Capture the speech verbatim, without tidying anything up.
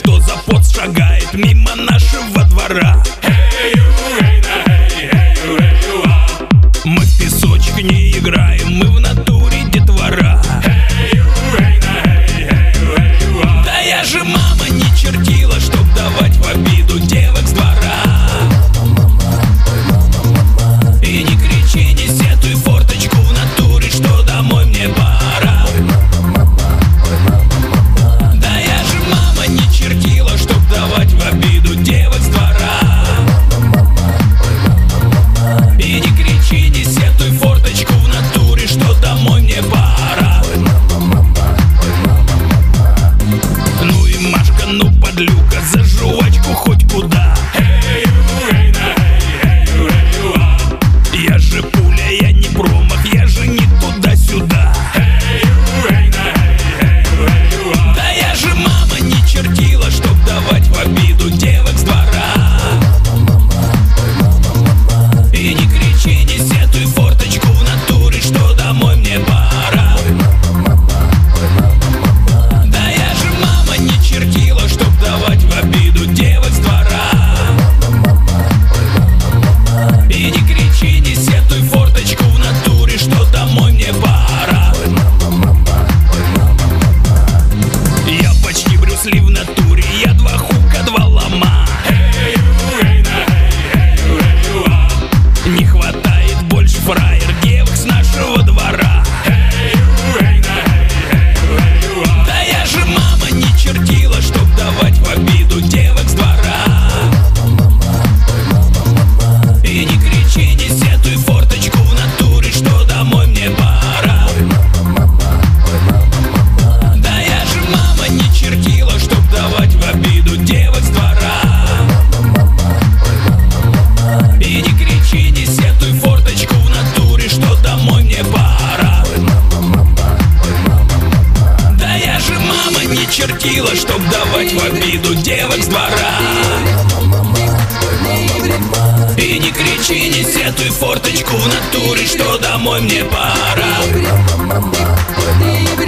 что за пот шагает мимо нашего двора. Мы в песочек не играем, мы в натуре детвора. Да я же мама не чертила, чтоб давать в обиду девок с двора. И не кричи, не сетуй, форточку в натуре, что домой мне пора. Да я же мама не чертила, чтоб давать в обиду девок с двора. И не кричи, не сетуй, форточку в натуре, что домой мне пора. Ну и Машка, ну подлюка, за жвачку хоть куда. Я же пуля, я не промах, я же не туда-сюда. Да я же мама не чертила, чтоб давать в обиду девок с двора. И не кричи, не сетуй, форточку в натуре, что домой мне пора. Да я же мама не чертила, чтоб давать в обиду девок с двора. И не кричи, не сетуй, форточку в натуре, что домой мне пора. Я почти Брюс Ли в натуре, я два хука, два лома. Не хватает больше фраер девок с нашего двора. Да я же мама не чертила, чтоб давать в обиду девок с двора. И не кричи, не сетуй, форточку в натуре, что домой мне пора. Да я же мама не чертила, чтоб давать в обиду девок с двора. И не кричи, не сетуй, форточку в натуре, что домой мне пора. Да я же мама не чертила, чтоб давать в обиду девок с двора. И не кричи, не сетуй, форточку в натуре, что домой мне пора.